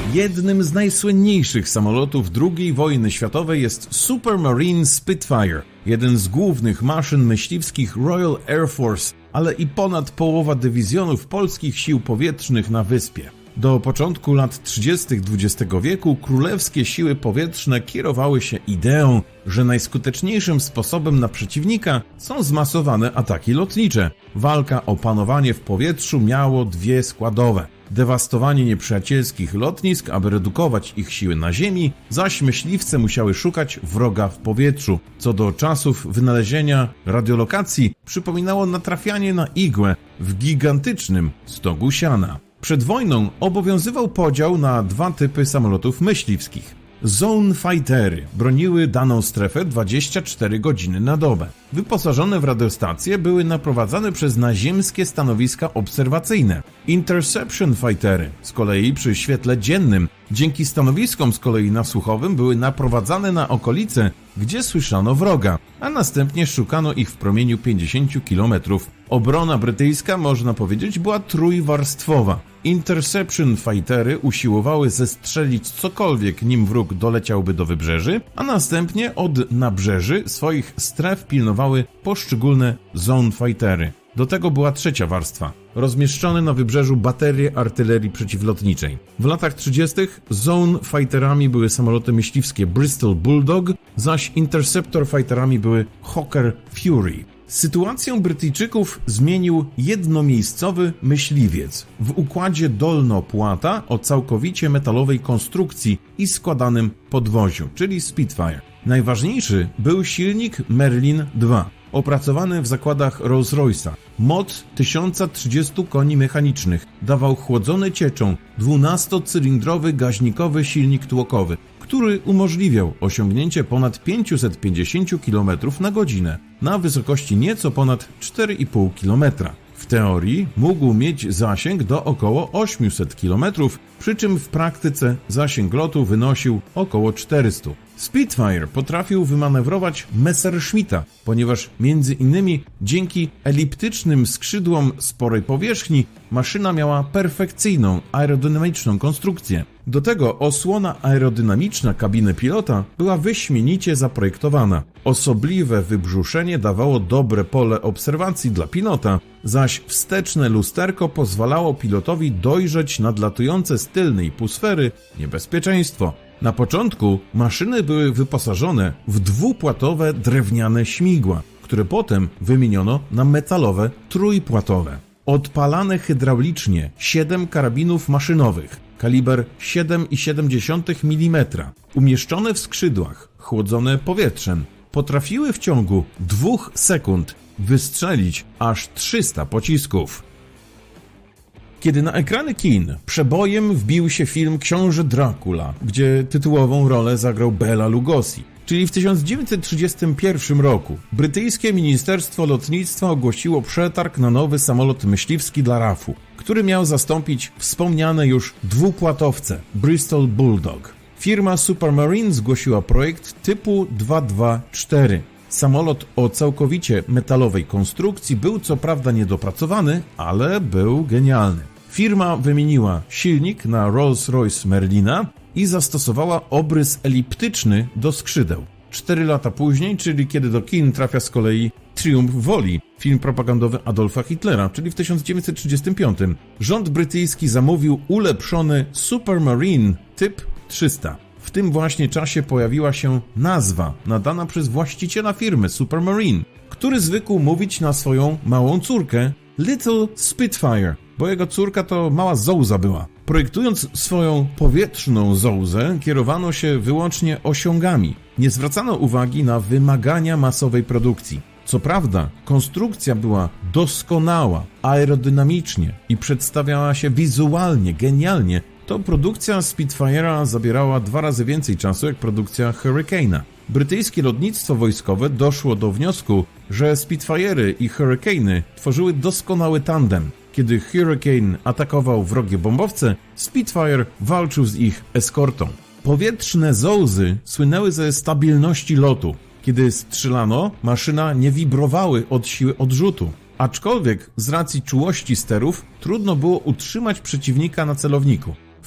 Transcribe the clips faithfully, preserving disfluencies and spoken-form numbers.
Jednym z najsłynniejszych samolotów drugiej wojny światowej jest Supermarine Spitfire, jeden z głównych maszyn myśliwskich Royal Air Force, ale i ponad połowa dywizjonów polskich sił powietrznych na wyspie. Do początku lat trzydziestych dwudziestego wieku królewskie siły powietrzne kierowały się ideą, że najskuteczniejszym sposobem na przeciwnika są zmasowane ataki lotnicze. Walka o panowanie w powietrzu miało dwie składowe. Dewastowanie nieprzyjacielskich lotnisk, aby redukować ich siły na ziemi, zaś myśliwce musiały szukać wroga w powietrzu. Co do czasów wynalezienia radiolokacji, przypominało natrafianie na igłę w gigantycznym stogu siana. Przed wojną obowiązywał podział na dwa typy samolotów myśliwskich. Zone Fightery broniły daną strefę dwadzieścia cztery godziny na dobę. Wyposażone w radiostacje były naprowadzane przez naziemskie stanowiska obserwacyjne. Interception Fightery z kolei przy świetle dziennym, dzięki stanowiskom z kolei nasłuchowym, były naprowadzane na okolice, gdzie słyszano wroga, a następnie szukano ich w promieniu pięćdziesięciu kilometrów. Obrona brytyjska, można powiedzieć, była trójwarstwowa. Interception Fightery usiłowały zestrzelić cokolwiek, nim wróg doleciałby do wybrzeży, a następnie od nabrzeży swoich stref pilnowały poszczególne Zone Fightery. Do tego była trzecia warstwa. Rozmieszczone na wybrzeżu baterie artylerii przeciwlotniczej. W latach trzydziestych Zone Fighterami były samoloty myśliwskie Bristol Bulldog, zaś Interceptor Fighterami były Hawker Fury. Sytuację Brytyjczyków zmienił jednomiejscowy myśliwiec w układzie dolno-płata o całkowicie metalowej konstrukcji i składanym podwoziu, czyli Spitfire. Najważniejszy był silnik Merlin dwa, opracowany w zakładach Rolls-Royce'a. Moc tysiąc trzydzieści koni mechanicznych dawał chłodzony cieczą dwunastocylindrowy gaźnikowy silnik tłokowy, który umożliwiał osiągnięcie ponad pięćset pięćdziesiąt kilometrów na godzinę na wysokości nieco ponad cztery i pół kilometra. W teorii mógł mieć zasięg do około osiemset kilometrów, przy czym w praktyce zasięg lotu wynosił około czterysta. Spitfire potrafił wymanewrować Messerschmitta, ponieważ między innymi dzięki eliptycznym skrzydłom sporej powierzchni maszyna miała perfekcyjną aerodynamiczną konstrukcję. Do tego osłona aerodynamiczna kabiny pilota była wyśmienicie zaprojektowana. Osobliwe wybrzuszenie dawało dobre pole obserwacji dla pilota, zaś wsteczne lusterko pozwalało pilotowi dojrzeć nadlatujące z tylnej półsfery niebezpieczeństwo. Na początku maszyny były wyposażone w dwupłatowe drewniane śmigła, które potem wymieniono na metalowe trójpłatowe. Odpalane hydraulicznie siedem karabinów maszynowych, kaliber siedem przecinek siedem milimetra, umieszczone w skrzydłach, chłodzone powietrzem, potrafiły w ciągu dwóch sekund wystrzelić aż trzysta pocisków. Kiedy na ekrany kin przebojem wbił się film Książę Dracula, gdzie tytułową rolę zagrał Bela Lugosi, czyli w tysiąc dziewięćset trzydziestym pierwszym roku brytyjskie Ministerstwo Lotnictwa ogłosiło przetarg na nowy samolot myśliwski dla R A F-u, który miał zastąpić wspomniane już dwupłatowce Bristol Bulldog. Firma Supermarine zgłosiła projekt typu dwieście dwadzieścia cztery. Samolot o całkowicie metalowej konstrukcji był co prawda niedopracowany, ale był genialny. Firma wymieniła silnik na Rolls-Royce Merlina i zastosowała obrys eliptyczny do skrzydeł. Cztery lata później, czyli kiedy do kin trafia z kolei Triumf Woli, film propagandowy Adolfa Hitlera, czyli w tysiąc dziewięćset trzydziestym piątym, rząd brytyjski zamówił ulepszony Supermarine typ trzysta. W tym właśnie czasie pojawiła się nazwa nadana przez właściciela firmy Supermarine, który zwykł mówić na swoją małą córkę Little Spitfire, bo jego córka to mała zołza była. Projektując swoją powietrzną zołzę, kierowano się wyłącznie osiągami. Nie zwracano uwagi na wymagania masowej produkcji. Co prawda, konstrukcja była doskonała, aerodynamicznie i przedstawiała się wizualnie genialnie, to produkcja Spitfire'a zabierała dwa razy więcej czasu jak produkcja Hurricane'a. Brytyjskie lotnictwo wojskowe doszło do wniosku, że Spitfire'y i Hurricane'y tworzyły doskonały tandem. Kiedy Hurricane atakował wrogie bombowce, Spitfire walczył z ich eskortą. Powietrzne zołzy słynęły ze stabilności lotu. Kiedy strzelano, maszyna nie wibrowały od siły odrzutu. Aczkolwiek z racji czułości sterów trudno było utrzymać przeciwnika na celowniku. W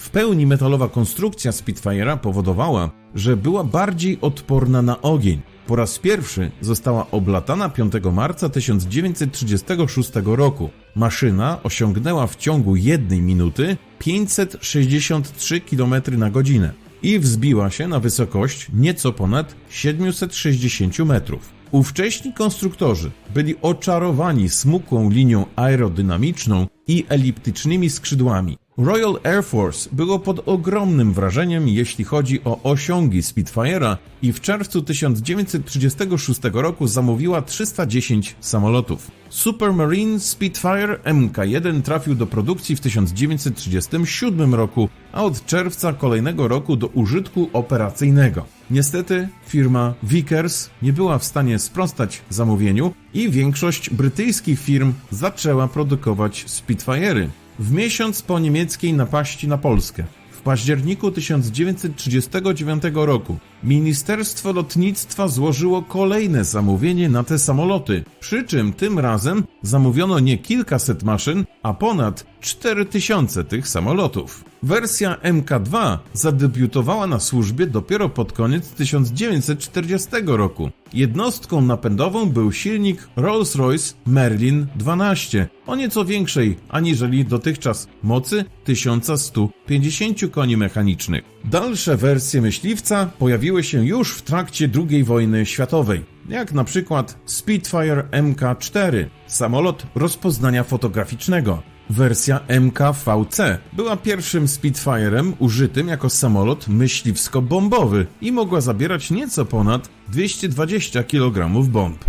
W pełni metalowa konstrukcja Spitfire'a powodowała, że była bardziej odporna na ogień. Po raz pierwszy została oblatana piątego marca tysiąc dziewięćset trzydziestego szóstego roku. Maszyna osiągnęła w ciągu jednej minuty pięćset sześćdziesiąt trzy kilometry na godzinę i wzbiła się na wysokość nieco ponad siedemset sześćdziesiąt metrów. Ówcześni konstruktorzy byli oczarowani smukłą linią aerodynamiczną i eliptycznymi skrzydłami. Royal Air Force było pod ogromnym wrażeniem, jeśli chodzi o osiągi Spitfire'a i w czerwcu tysiąc dziewięćset trzydziestego szóstego roku zamówiła trzysta dziesięć samolotów. Supermarine Spitfire M K jeden trafił do produkcji w tysiąc dziewięćset trzydziestym siódmym roku, a od czerwca kolejnego roku do użytku operacyjnego. Niestety firma Vickers nie była w stanie sprostać zamówieniu i większość brytyjskich firm zaczęła produkować Spitfire'y. W miesiąc po niemieckiej napaści na Polskę, w październiku tysiąc dziewięćset trzydziestego dziewiątego roku, Ministerstwo Lotnictwa złożyło kolejne zamówienie na te samoloty, przy czym tym razem zamówiono nie kilkaset maszyn, a ponad cztery tysiące tych samolotów. Wersja M K dwa zadebiutowała na służbie dopiero pod koniec tysiąc dziewięćset czterdziestego roku. Jednostką napędową był silnik Rolls-Royce Merlin dwanaście o nieco większej aniżeli dotychczas mocy tysiąc sto pięćdziesiąt koni mechanicznych. Dalsze wersje myśliwca pojawiły się już w trakcie drugiej wojny światowej, jak na przykład Spitfire M K cztery, samolot rozpoznania fotograficznego. Wersja M K V C była pierwszym Spitfire'em użytym jako samolot myśliwsko-bombowy i mogła zabierać nieco ponad dwieście dwadzieścia kilogramów bomb.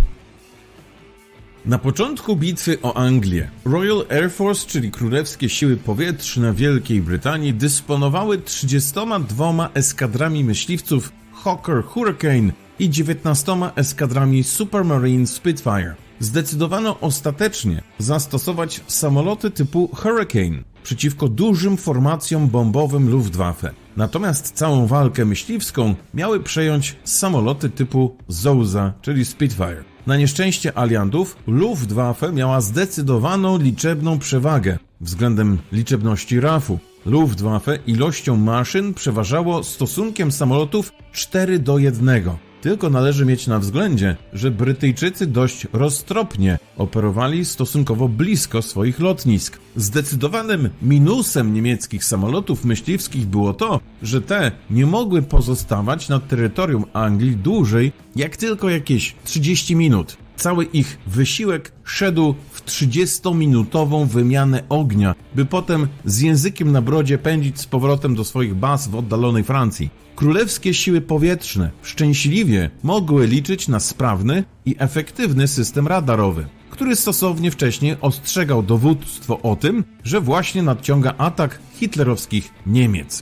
Na początku bitwy o Anglię Royal Air Force, czyli Królewskie Siły Powietrzne Wielkiej Brytanii, dysponowały trzydziestoma dwoma eskadrami myśliwców Hawker Hurricane i dziewiętnastoma eskadrami Supermarine Spitfire. Zdecydowano ostatecznie zastosować samoloty typu Hurricane przeciwko dużym formacjom bombowym Luftwaffe. Natomiast całą walkę myśliwską miały przejąć samoloty typu Sousa, czyli Spitfire. Na nieszczęście aliantów Luftwaffe miała zdecydowaną liczebną przewagę względem liczebności R A F-u. Luftwaffe ilością maszyn przeważało stosunkiem samolotów cztery do jednego. Tylko należy mieć na względzie, że Brytyjczycy dość roztropnie operowali stosunkowo blisko swoich lotnisk. Zdecydowanym minusem niemieckich samolotów myśliwskich było to, że te nie mogły pozostawać na terytorium Anglii dłużej jak tylko jakieś trzydzieści minut. Cały ich wysiłek szedł w trzydziestominutową wymianę ognia, by potem z językiem na brodzie pędzić z powrotem do swoich baz w oddalonej Francji. Królewskie Siły Powietrzne szczęśliwie mogły liczyć na sprawny i efektywny system radarowy, który stosownie wcześniej ostrzegał dowództwo o tym, że właśnie nadciąga atak hitlerowskich Niemiec.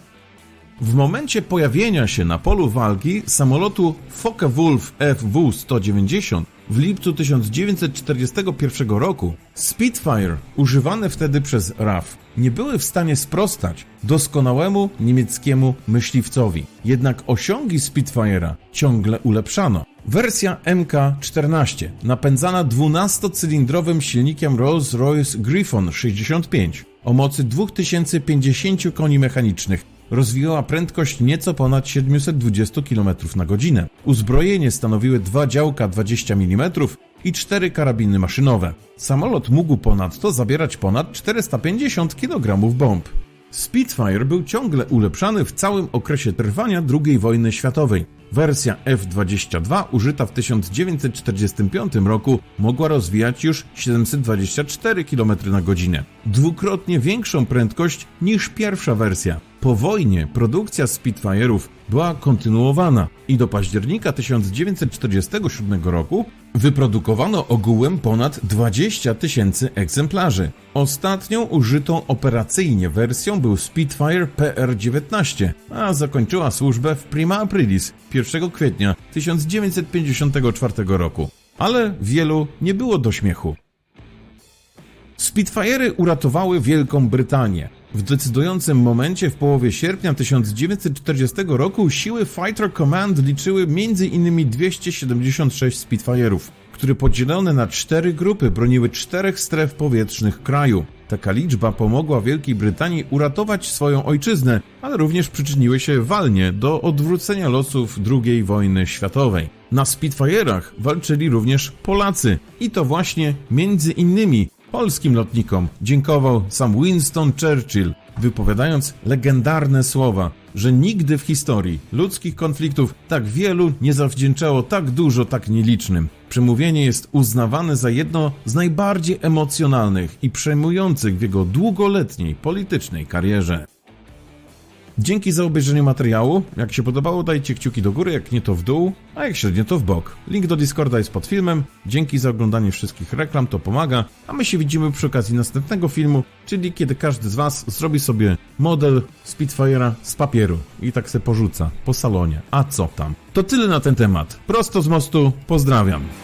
W momencie pojawienia się na polu walki samolotu Focke-Wulf F W sto dziewięćdziesiąt w lipcu tysiąc dziewięćset czterdziestego pierwszego roku Spitfire, używane wtedy przez R A F, nie były w stanie sprostać doskonałemu niemieckiemu myśliwcowi. Jednak osiągi Spitfire'a ciągle ulepszano. Wersja M K czternaście, napędzana dwunastocylindrowym silnikiem Rolls-Royce Griffon sześćdziesiąt pięć o mocy dwa tysiące pięćdziesiąt koni mechanicznych, rozwijała prędkość nieco ponad siedemset dwadzieścia kilometrów na godzinę. Uzbrojenie stanowiły dwa działka dwadzieścia milimetrów i cztery karabiny maszynowe. Samolot mógł ponadto zabierać ponad czterysta pięćdziesiąt kilogramów bomb. Spitfire był ciągle ulepszany w całym okresie trwania drugiej wojny światowej. Wersja F dwadzieścia dwa, użyta w tysiąc dziewięćset czterdziestym piątym roku, mogła rozwijać już siedemset dwadzieścia cztery kilometry na godzinę. Dwukrotnie większą prędkość niż pierwsza wersja. Po wojnie produkcja Spitfire'ów była kontynuowana i do października tysiąc dziewięćset czterdziestego siódmego roku wyprodukowano ogółem ponad dwadzieścia tysięcy egzemplarzy. Ostatnią użytą operacyjnie wersją był Spitfire P R dziewiętnaście, a zakończyła służbę w Prima Aprilis pierwszego kwietnia tysiąc dziewięćset pięćdziesiątego czwartego roku. Ale wielu nie było do śmiechu. Spitfire'y uratowały Wielką Brytanię. W decydującym momencie w połowie sierpnia tysiąc dziewięćset czterdziestego roku siły Fighter Command liczyły między innymi dwieście siedemdziesiąt sześć Spitfire'ów, które podzielone na cztery grupy broniły czterech stref powietrznych kraju. Taka liczba pomogła Wielkiej Brytanii uratować swoją ojczyznę, ale również przyczyniły się walnie do odwrócenia losów drugiej wojny światowej. Na Spitfire'ach walczyli również Polacy i to właśnie między innymi polskim lotnikom dziękował sam Winston Churchill, wypowiadając legendarne słowa, że nigdy w historii ludzkich konfliktów tak wielu nie zawdzięczało tak dużo tak nielicznym. Przemówienie jest uznawane za jedno z najbardziej emocjonalnych i przejmujących w jego długoletniej politycznej karierze. Dzięki za obejrzenie materiału. Jak się podobało, dajcie kciuki do góry, jak nie to w dół, a jak średnio to w bok. Link do Discorda jest pod filmem. Dzięki za oglądanie wszystkich reklam, to pomaga. A my się widzimy przy okazji następnego filmu, czyli kiedy każdy z Was zrobi sobie model Spitfire'a z papieru i tak se porzuca po salonie. A co tam? To tyle na ten temat. Prosto z mostu, pozdrawiam.